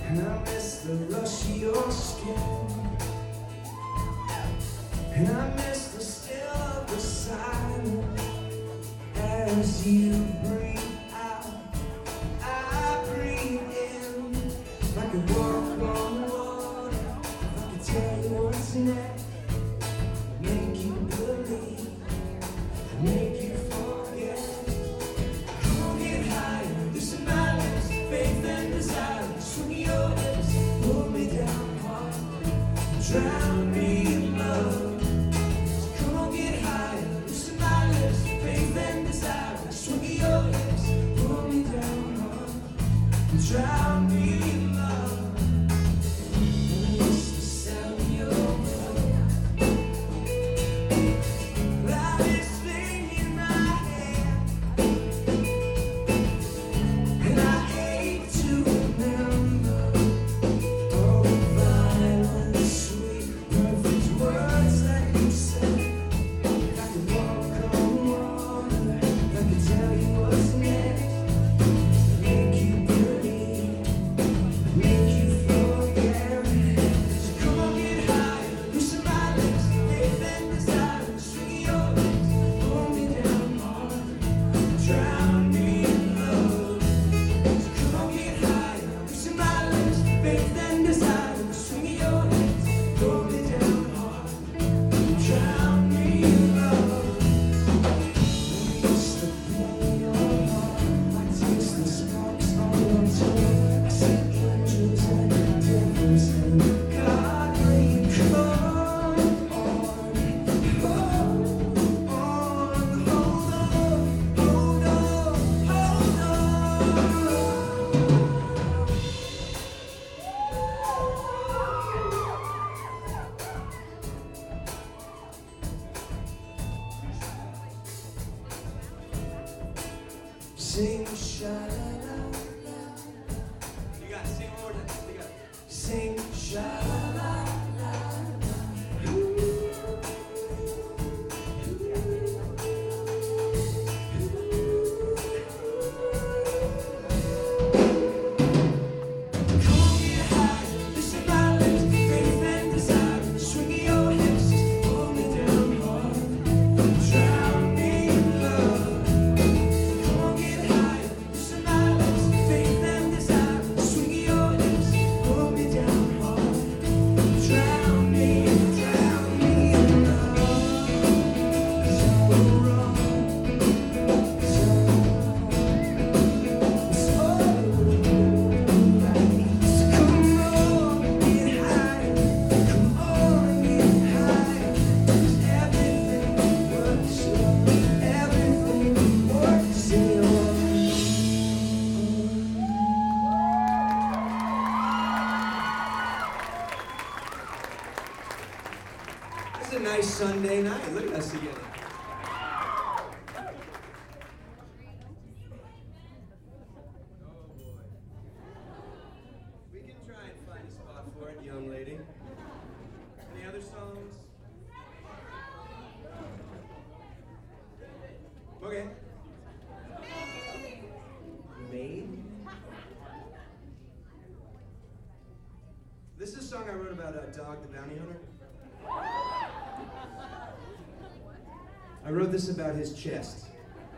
And I miss the rush of your skin. And I miss the still of the silence as you breathe out. I breathe in like a walk on water. If I could tell you what's next, make you believe, make you forget. Come on, get higher, loosen my lips, faith and desire. Swing your lips, pull me down hard, drown me in love. Drown me in love. And I miss the sound of your love. Like this thing in my hand. And I hate to remember all the violent, sweet, perfect words that you said. If I could walk on water, if I could tell you what's next. Sing sha-la-la-la. You got to sing more than that. You got to sing sha-la-la-la. It's a nice Sunday night. Look at us together. Oh boy. We can try and find a spot for it, young lady. Any other songs? Okay. Maid? This is a song I wrote about Dog the Bounty Hunter. I wrote this about his chest.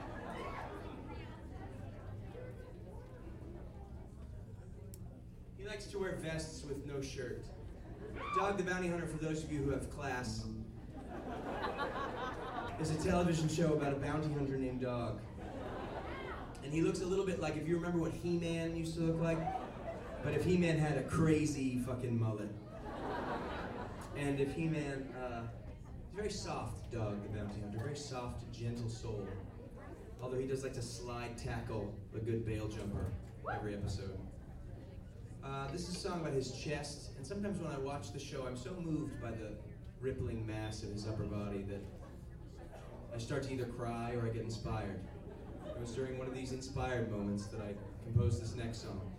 He likes to wear vests with no shirt. Dog the Bounty Hunter, for those of you who have class, is a television show about a bounty hunter named Dog. And he looks a little bit like, if you remember what He-Man used to look like, but if He-Man had a crazy fucking mullet. And if He-Man, he's very soft, Dog the Bounty Hunter, very soft, gentle soul. Although he does like to slide tackle a good bail jumper every episode. This is a song about his chest, and sometimes when I watch the show, I'm so moved by the rippling mass of his upper body that I start to either cry or I get inspired. It was during one of these inspired moments that I composed this next song.